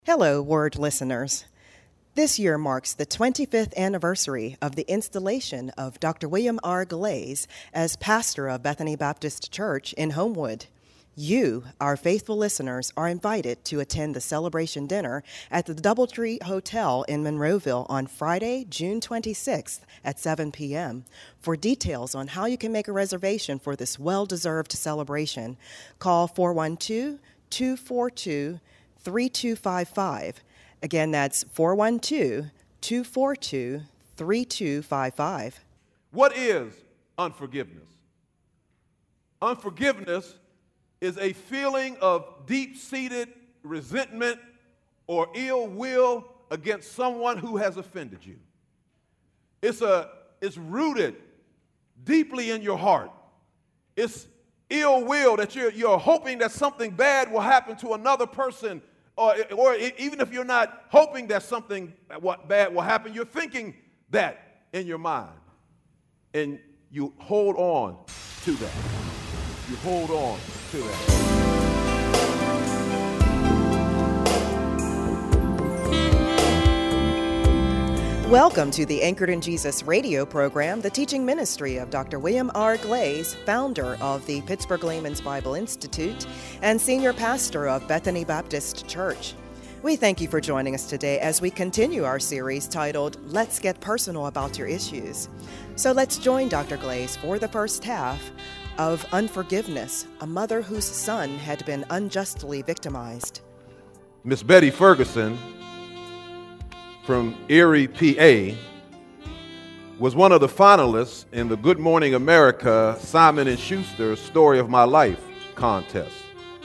Hello, Word listeners. This year marks the 25th anniversary of the installation of Dr. William R. Glaze as pastor of Bethany Baptist Church in Homewood. You, our faithful listeners, are invited to attend the celebration dinner at the Doubletree Hotel in Monroeville on Friday, June 26th at 7 p.m. For details on how you can make a reservation for this well-deserved celebration, call 412-242-3255. Again, that's 412-242-3255. What is unforgiveness? Unforgiveness is a feeling of deep-seated resentment or ill will against someone who has offended you. It's rooted deeply in your heart. It's ill will that you're hoping that something bad will happen to another person, or even if you're not hoping that something bad will happen, you're thinking that in your mind. And you hold on to that. You hold on to that. Welcome to the Anchored in Jesus radio program, the teaching ministry of Dr. William R. Glaze, founder of the Pittsburgh Layman's Bible Institute and senior pastor of Bethany Baptist Church. We thank you for joining us today as we continue our series titled, Let's Get Personal About Your Issues. So let's join Dr. Glaze for the first half of Unforgiveness, a mother whose son had been unjustly victimized. Miss Betty Ferguson from Erie, PA, was one of the finalists in the Good Morning America Simon & Schuster Story of My Life contest.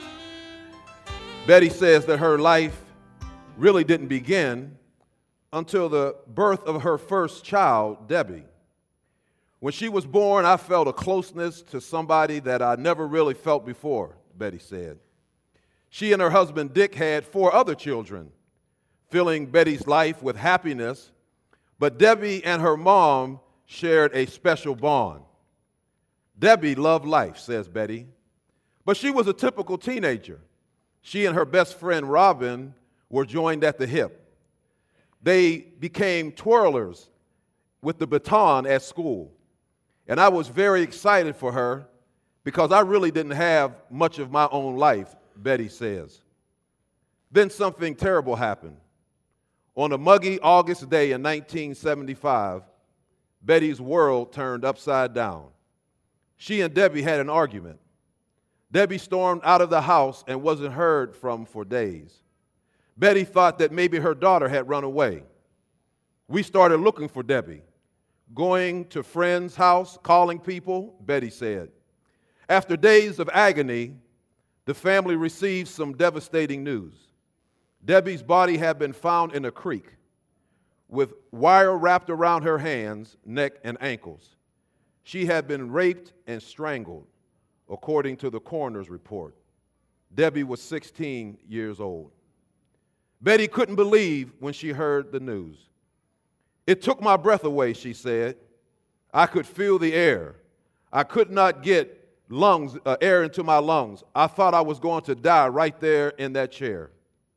Betty says that her life really didn't begin until the birth of her first child, Debbie. When she was born, I felt a closeness to somebody that I never really felt before, Betty said. She and her husband, Dick, had 4 other children, filling Betty's life with happiness, but Debbie and her mom shared a special bond. Debbie loved life, says Betty, but she was a typical teenager. She and her best friend, Robin, were joined at the hip. They became twirlers with the baton at school. And I was very excited for her because I really didn't have much of my own life, Betty says. Then something terrible happened. On a muggy August day in 1975, Betty's world turned upside down. She and Debbie had an argument. Debbie stormed out of the house and wasn't heard from for days. Betty thought that maybe her daughter had run away. We started looking for Debbie. Going to friends' house, calling people, Betty said. After days of agony, the family received some devastating news. Debbie's body had been found in a creek with wire wrapped around her hands, neck, and ankles. She had been raped and strangled, according to the coroner's report. Debbie was 16 years old. Betty couldn't believe when she heard the news. It took my breath away, she said. I could feel the air. I could not get air into my lungs. I thought I was going to die right there in that chair.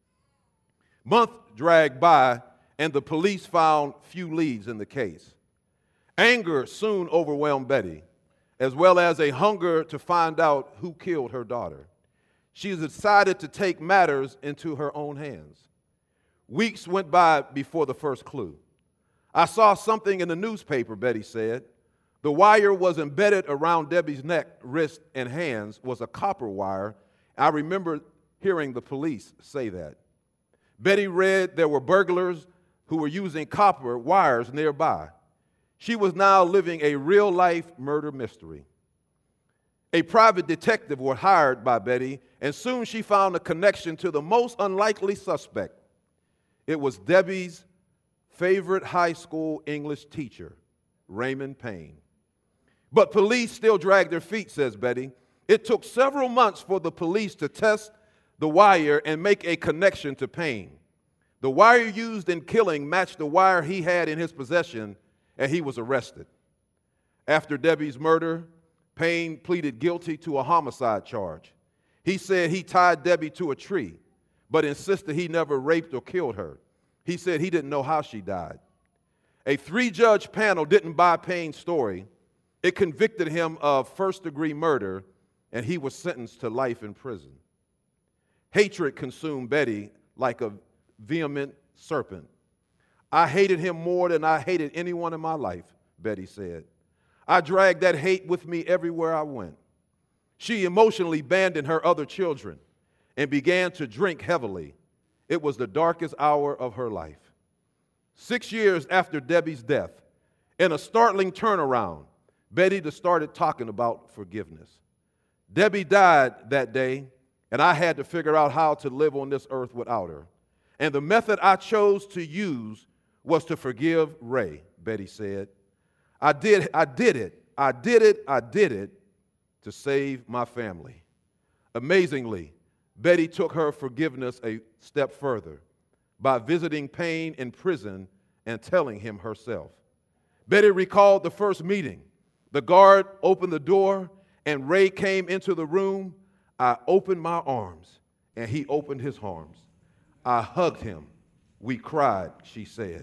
Months dragged by, and the police found few leads in the case. Anger soon overwhelmed Betty, as well as a hunger to find out who killed her daughter. She decided to take matters into her own hands. Weeks went by before the first clue. I saw something in the newspaper, Betty said. The wire was embedded around Debbie's neck, wrist, and hands was a copper wire. I remember hearing the police say that. Betty read there were burglars who were using copper wires nearby. She was now living a real-life murder mystery. A private detective was hired by Betty, and soon she found a connection to the most unlikely suspect. It was Debbie's favorite high school English teacher, Raymond Payne. But police still dragged their feet, says Betty. It took several months for the police to test the wire and make a connection to Payne. The wire used in killing matched the wire he had in his possession, and he was arrested. After Debbie's murder, Payne pleaded guilty to a homicide charge. He said he tied Debbie to a tree, but insisted he never raped or killed her. He said he didn't know how she died. A 3-judge panel didn't buy Payne's story. It convicted him of first-degree murder, and he was sentenced to life in prison. Hatred consumed Betty like a vehement serpent. I hated him more than I hated anyone in my life, Betty said. I dragged that hate with me everywhere I went. She emotionally abandoned her other children and began to drink heavily. It was the darkest hour of her life. 6 years after Debbie's death, in a startling turnaround, Betty started talking about forgiveness. Debbie died that day, and I had to figure out how to live on this earth without her. And the method I chose to use was to forgive Ray, Betty said. I did it to save my family. Amazingly, Betty took her forgiveness a step further by visiting Payne in prison and telling him herself. Betty recalled the first meeting. The guard opened the door, and Ray came into the room. I opened my arms, and he opened his arms. I hugged him. We cried, she said.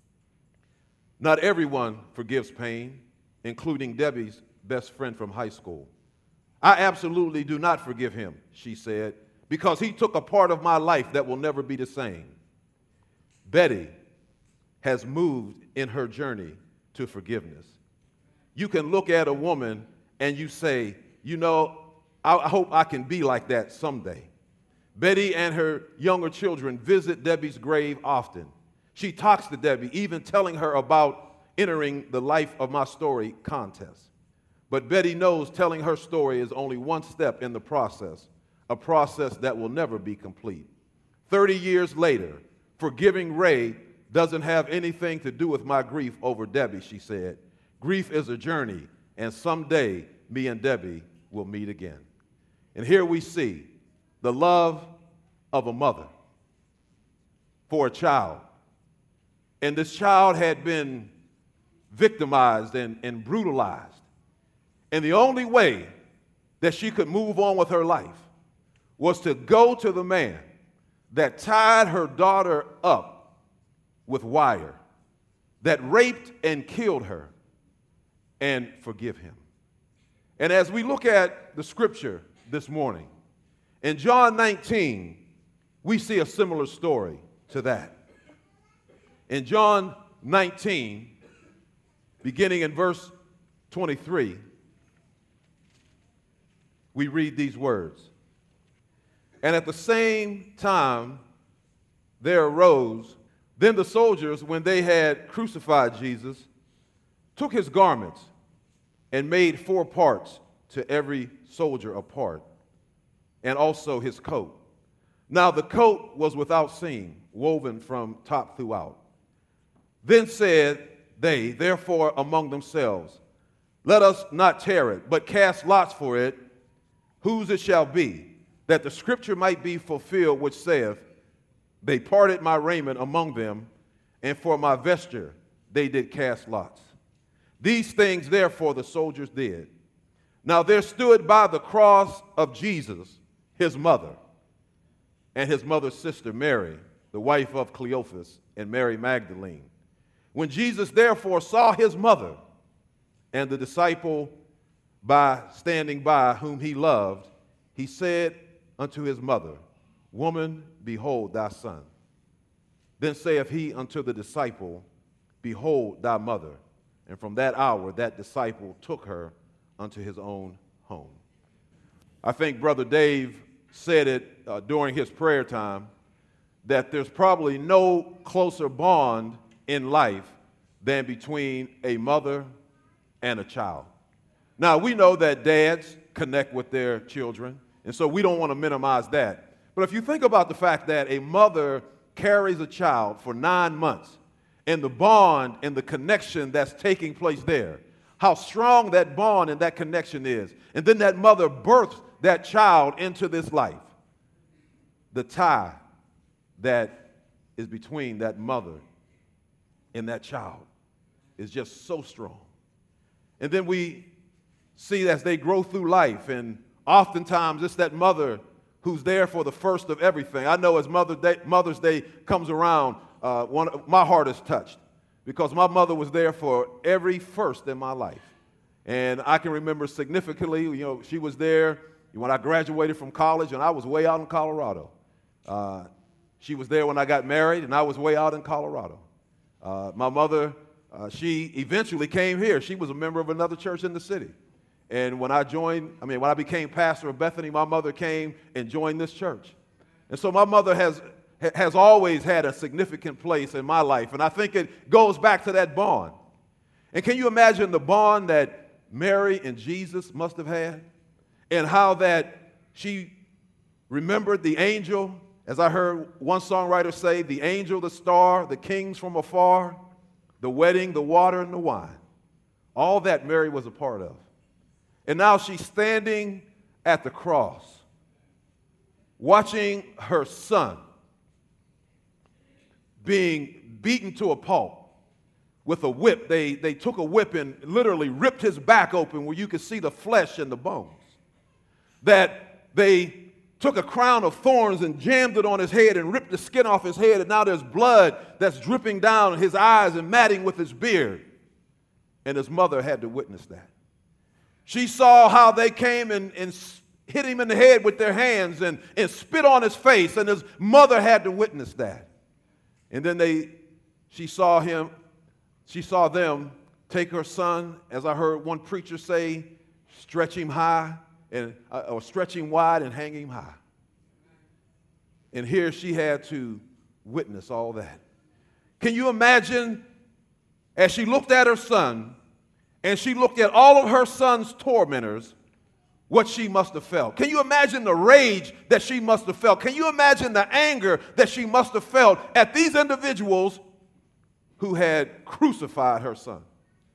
Not everyone forgives Payne, including Debbie's best friend from high school. I absolutely do not forgive him, she said, because he took a part of my life that will never be the same. Betty has moved in her journey to forgiveness. You can look at a woman and you say, you know, I hope I can be like that someday. Betty and her younger children visit Debbie's grave often. She talks to Debbie, even telling her about entering the Life of My Story contest. But Betty knows telling her story is only one step in the process, a process that will never be complete. 30 years later, forgiving Ray doesn't have anything to do with my grief over Debbie, she said. Grief is a journey, and someday me and Debbie will meet again. And here we see the love of a mother for a child. And this child had been victimized and brutalized. And the only way that she could move on with her life was to go to the man that tied her daughter up with wire, that raped and killed her, and forgive him. And as we look at the scripture this morning, in John 19, we see a similar story to that. In John 19, beginning in verse 23, we read these words. And at the same time there arose, then the soldiers, when they had crucified Jesus, took his garments and made 4 parts, to every soldier a part, and also his coat. Now the coat was without seam, woven from top throughout. Then said they, therefore, among themselves, let us not tear it, but cast lots for it, whose it shall be, that the scripture might be fulfilled, which saith, they parted my raiment among them, and for my vesture they did cast lots. These things, therefore, the soldiers did. Now there stood by the cross of Jesus his mother, and his mother's sister Mary, the wife of Cleophas, and Mary Magdalene. When Jesus therefore saw his mother and the disciple standing by whom he loved, he said unto his mother, Woman, behold thy son. Then saith he unto the disciple, Behold thy mother. And from that hour that disciple took her unto his own home. I think Brother Dave said it during his prayer time, that there's probably no closer bond in life than between a mother and a child. Now, we know that dads connect with their children, and so we don't want to minimize that. But if you think about the fact that a mother carries a child for 9 months, and the bond and the connection that's taking place there, how strong that bond and that connection is, and then that mother births that child into this life, the tie that is between that mother and that child is just so strong. And then we see as they grow through life, and oftentimes it's that mother who's there for the first of everything. I know as Mother's Day comes around, my heart is touched because my mother was there for every first in my life. And I can remember significantly, she was there when I graduated from college, and I was way out in Colorado. She was there when I got married, and I was way out in Colorado. My mother, she eventually came here. She was a member of another church in the city. And when I became pastor of Bethany, my mother came and joined this church. And so my mother has always had a significant place in my life, and I think it goes back to that bond. And can you imagine the bond that Mary and Jesus must have had, and how that she remembered the angel, as I heard one songwriter say, the angel, the star, the kings from afar, the wedding, the water, and the wine. All that Mary was a part of. And now she's standing at the cross, watching her son being beaten to a pulp with a whip. They took a whip and literally ripped his back open where you could see the flesh and the bones. That they took a crown of thorns and jammed it on his head and ripped the skin off his head, and now there's blood that's dripping down his eyes and matting with his beard. And his mother had to witness that. She saw how they came and hit him in the head with their hands and spit on his face, and his mother had to witness that. And then she saw them take her son, as I heard one preacher say, stretch him high, or stretch him wide and hang him high. And here she had to witness all that. Can you imagine, as she looked at her son, and she looked at all of her son's tormentors, what she must have felt? Can you imagine the rage that she must have felt? Can you imagine the anger that she must have felt at these individuals who had crucified her son?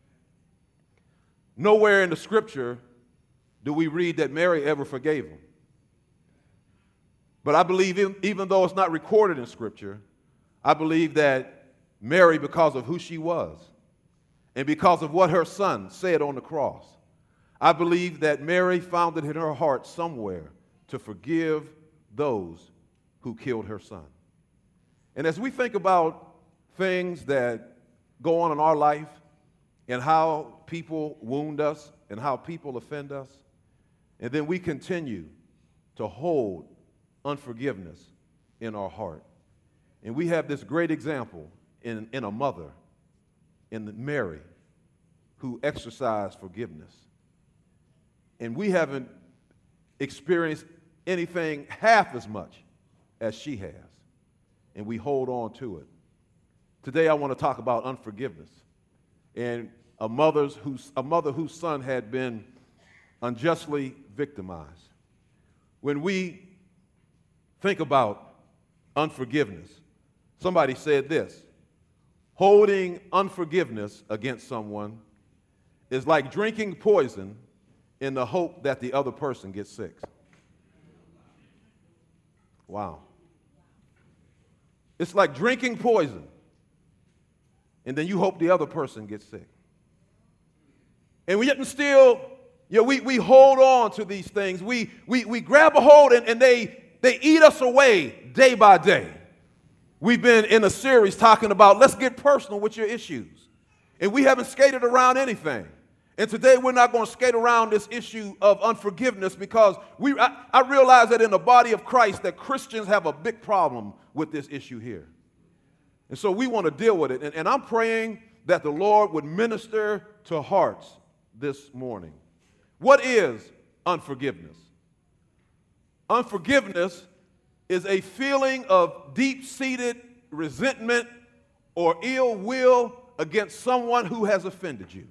Nowhere in the scripture do we read that Mary ever forgave him. But I believe, even though it's not recorded in scripture, I believe that Mary, because of who she was and because of what her son said on the cross, I believe that Mary found it in her heart somewhere to forgive those who killed her son. And as we think about things that go on in our life and how people wound us and how people offend us, and then we continue to hold unforgiveness in our heart. And we have this great example in a mother, in Mary, who exercised forgiveness. And we haven't experienced anything half as much as she has. And we hold on to it. Today I want to talk about unforgiveness and a mother whose son had been unjustly victimized. When we think about unforgiveness, somebody said this: holding unforgiveness against someone is like drinking poison in the hope that the other person gets sick. Wow. It's like drinking poison, and then you hope the other person gets sick. And we yet still, we hold on to these things. We grab a hold, and they eat us away day by day. We've been in a series talking about let's get personal with your issues. And we haven't skated around anything. And today we're not going to skate around this issue of unforgiveness because I realize that in the body of Christ that Christians have a big problem with this issue here. And so we want to deal with it. And I'm praying that the Lord would minister to hearts this morning. What is unforgiveness? Unforgiveness is a feeling of deep-seated resentment or ill will against someone who has offended you.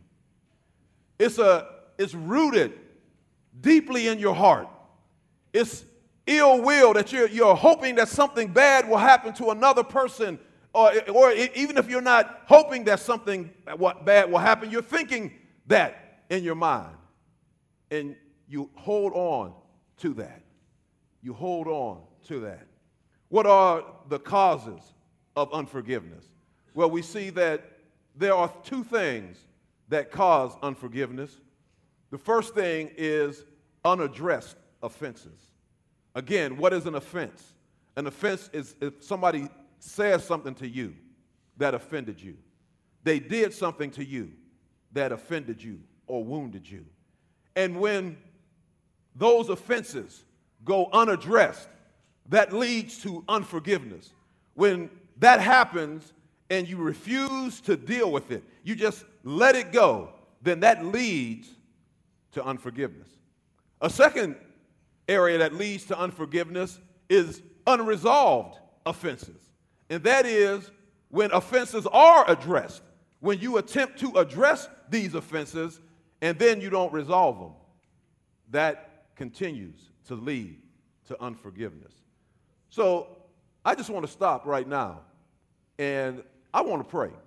It's rooted deeply in your heart. It's ill will that you're hoping that something bad will happen to another person, or even if you're not hoping that something bad will happen, you're thinking that in your mind. And you hold on to that. You hold on to that. What are the causes of unforgiveness? Well, we see that there are two things that cause unforgiveness. The first thing is unaddressed offenses. Again, what is an offense? An offense is if somebody says something to you that offended you. They did something to you that offended you or wounded you. And when those offenses go unaddressed, that leads to unforgiveness. When that happens and you refuse to deal with it, you just let it go, then that leads to unforgiveness. A second area that leads to unforgiveness is unresolved offenses. And that is when offenses are addressed, when you attempt to address these offenses and then you don't resolve them, that continues to lead to unforgiveness. So I just want to stop right now, and I want to pray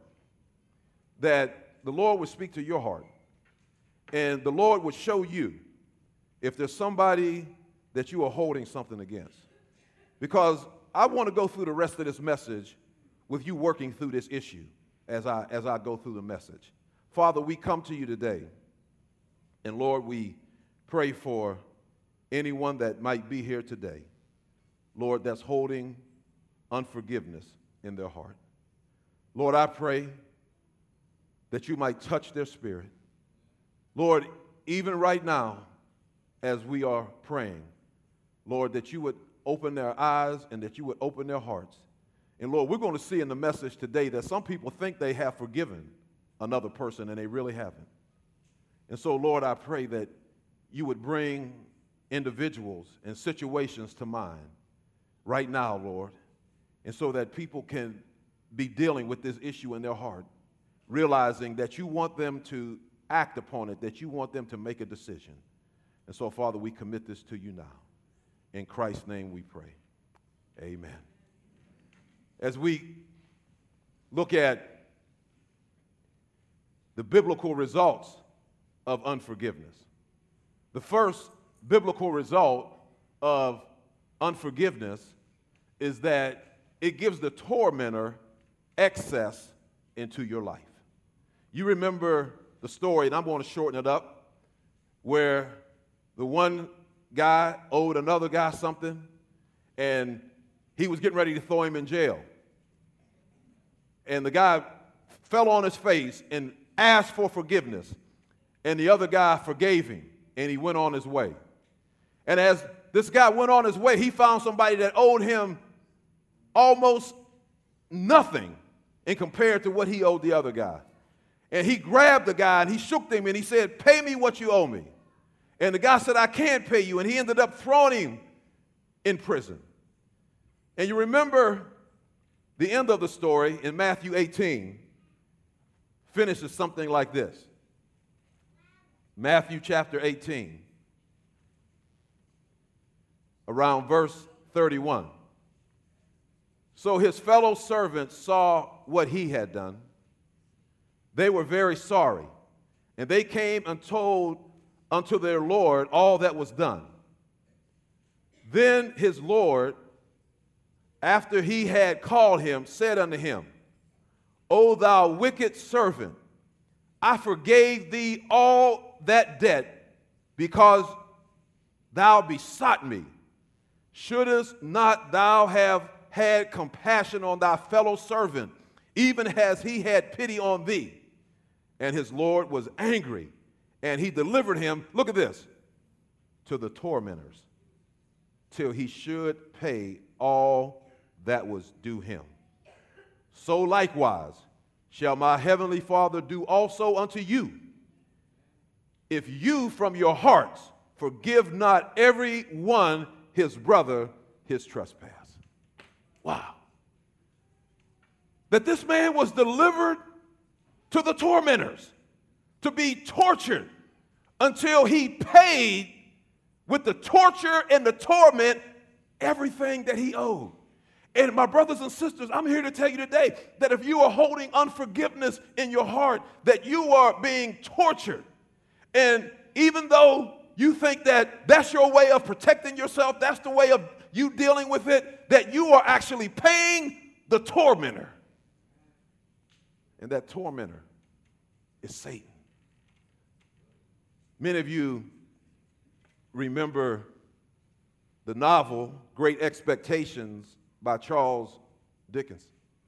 that the Lord would speak to your heart, and the Lord would show you if there's somebody that you are holding something against. Because I want to go through the rest of this message with you working through this issue as I go through the message. Father, we come to you today, and Lord, we pray for anyone that might be here today, Lord, that's holding unforgiveness in their heart. Lord, I pray that you might touch their spirit. Lord, even right now, as we are praying, Lord, that you would open their eyes and that you would open their hearts. And Lord, we're going to see in the message today that some people think they have forgiven another person and they really haven't. And so, Lord, I pray that you would bring individuals and situations to mind right now, Lord, and so that people can be dealing with this issue in their heart, realizing that you want them to act upon it, that you want them to make a decision. And so, Father, we commit this to you now. In Christ's name we pray. Amen. As we look at the biblical results of unforgiveness, the first biblical result of unforgiveness is that it gives the tormentor access into your life. You remember the story, and I'm going to shorten it up, where the one guy owed another guy something, and he was getting ready to throw him in jail. And the guy fell on his face and asked for forgiveness, and the other guy forgave him, and he went on his way. And as this guy went on his way, he found somebody that owed him almost nothing in compared to what he owed the other guy. And he grabbed the guy and he shook him and he said, "Pay me what you owe me." And the guy said, "I can't pay you." And he ended up throwing him in prison. And you remember the end of the story in Matthew 18 finishes something like this. Matthew chapter 18, around verse 31. So his fellow servants saw what he had done. They were very sorry, and they came and told unto their Lord all that was done. Then his Lord, after he had called him, said unto him, O thou wicked servant, I forgave thee all that debt because thou besought me. Shouldest not thou have had compassion on thy fellow servant, even as he had pity on thee? And his Lord was angry, and he delivered him, look at this, to the tormentors, till he should pay all that was due him. So likewise shall my heavenly Father do also unto you, if you from your hearts forgive not every one his brother his trespass. Wow. That this man was delivered to the tormentors, to be tortured until he paid with the torture and the torment everything that he owed. And my brothers and sisters, I'm here to tell you today that if you are holding unforgiveness in your heart, that you are being tortured. And even though you think that that's your way of protecting yourself, that's the way of you dealing with it, that you are actually paying the tormentor. And that tormentor is Satan. Many of you remember the novel Great Expectations by Charles Dickens.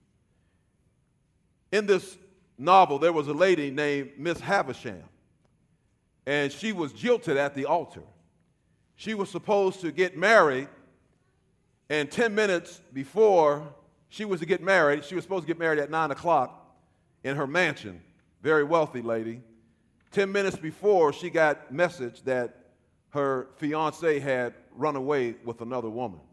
In this novel, there was a lady named Miss Havisham, and she was jilted at the altar. She was supposed to get married, and 10 minutes before she was to get married, she was supposed to get married at 9 o'clock in her mansion, very wealthy lady. 10 minutes before, she got message that her fiance had run away with another woman.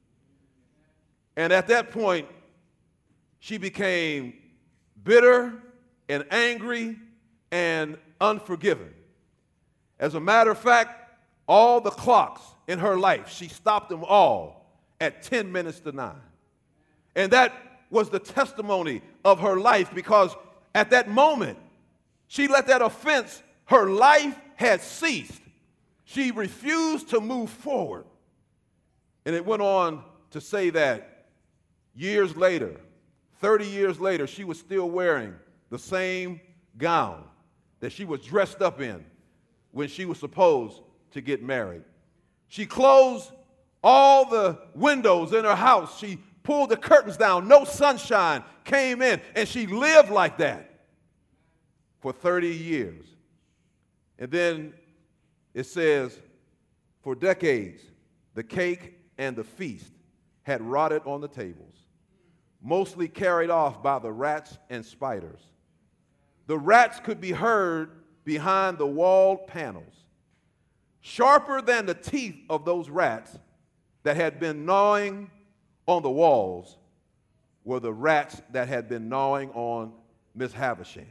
And at that point, she became bitter and angry and unforgiving. As a matter of fact, all the clocks in her life, she stopped them all at 10 minutes to 9. And that was the testimony of her life, because at that moment, she let that offense, her life had ceased. She refused to move forward. And it went on to say that years later, 30 years later, she was still wearing the same gown that she was dressed up in when she was supposed to get married. She closed all the windows in her house. She pulled the curtains down. No sunshine came in. And she lived like that for 30 years. And then it says, for decades, the cake and the feast had rotted on the tables, mostly carried off by the rats and spiders. The rats could be heard behind the walled panels. Sharper than the teeth of those rats that had been gnawing on the walls were the rats that had been gnawing on Miss Havisham.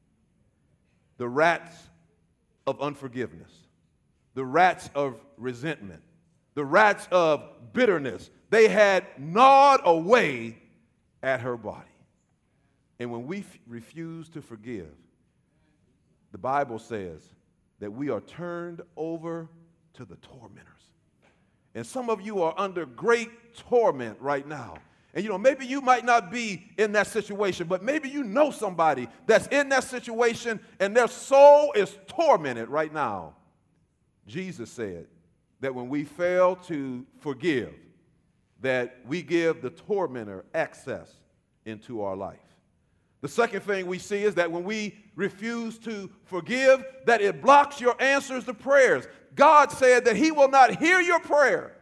The rats of unforgiveness, the rats of resentment, the rats of bitterness. They had gnawed away at her body. And when we refuse to forgive, the Bible says that we are turned over to the tormentors. And some of you are under great torment right now. And maybe you might not be in that situation, but maybe you know somebody that's in that situation and their soul is tormented right now. Jesus said that when we fail to forgive, that we give the tormentor access into our life. The second thing we see is that when we refuse to forgive, that it blocks your answers to prayers. God said that he will not hear your prayer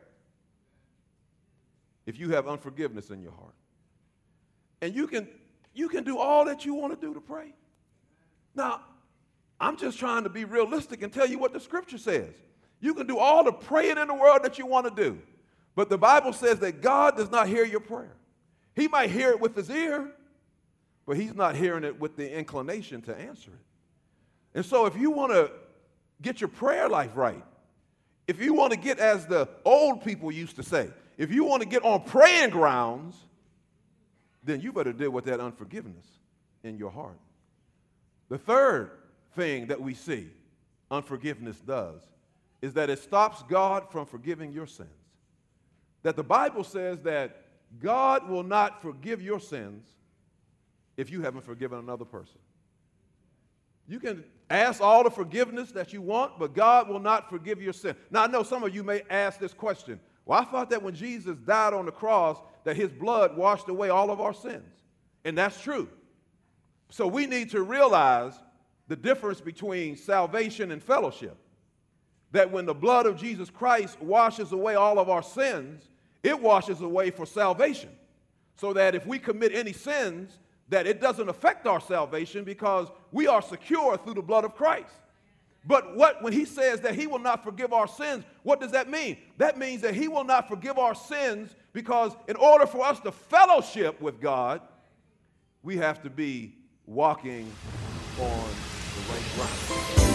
if you have unforgiveness in your heart. And you can do all that you want to do to pray. Now, I'm just trying to be realistic and tell you what the scripture says. You can do all the praying in the world that you want to do, but the Bible says that God does not hear your prayer. He might hear it with his ear, but he's not hearing it with the inclination to answer it. And so if you want to get your prayer life right, if you want to get, as the old people used to say, if you want to get on praying grounds, then you better deal with that unforgiveness in your heart. The third thing that we see unforgiveness does is that it stops God from forgiving your sins. That the Bible says that God will not forgive your sins if you haven't forgiven another person. You can ask all the forgiveness that you want, but God will not forgive your sin. Now, I know some of you may ask this question. Well, I thought that when Jesus died on the cross, that his blood washed away all of our sins. And that's true. So we need to realize the difference between salvation and fellowship. That when the blood of Jesus Christ washes away all of our sins, it washes away for salvation. So that if we commit any sins, that it doesn't affect our salvation because we are secure through the blood of Christ. But when he says that he will not forgive our sins, what does that mean? That means that he will not forgive our sins because in order for us to fellowship with God, we have to be walking on the right ground.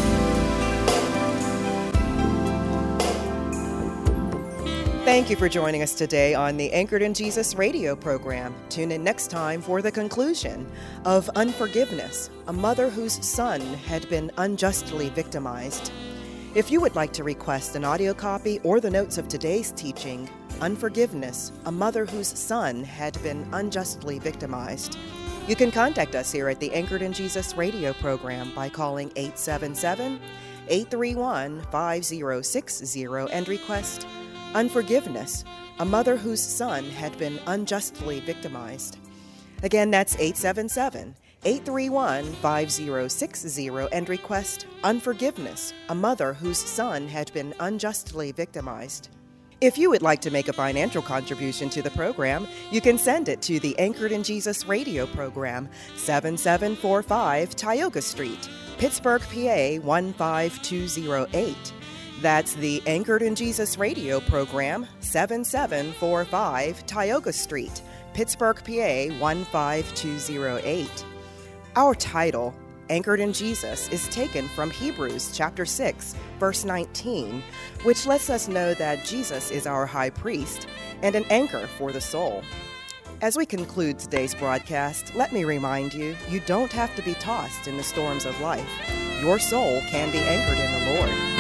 Thank you for joining us today on the Anchored in Jesus radio program. Tune in next time for the conclusion of Unforgiveness, a mother whose son had been unjustly victimized. If you would like to request an audio copy or the notes of today's teaching, Unforgiveness, a mother whose son had been unjustly victimized, you can contact us here at the Anchored in Jesus radio program by calling 877-831-5060 and request unforgiveness, a mother whose son had been unjustly victimized. Again, that's 877-831-5060 and request unforgiveness, a mother whose son had been unjustly victimized. If you would like to make a financial contribution to the program, you can send it to the Anchored in Jesus radio program, 7745 Tioga Street, Pittsburgh, PA 15208. That's the Anchored in Jesus radio program, 7745 Tioga Street, Pittsburgh, PA 15208. Our title, Anchored in Jesus, is taken from Hebrews chapter 6, verse 19, which lets us know that Jesus is our high priest and an anchor for the soul. As we conclude today's broadcast, let me remind you, you don't have to be tossed in the storms of life. Your soul can be anchored in the Lord.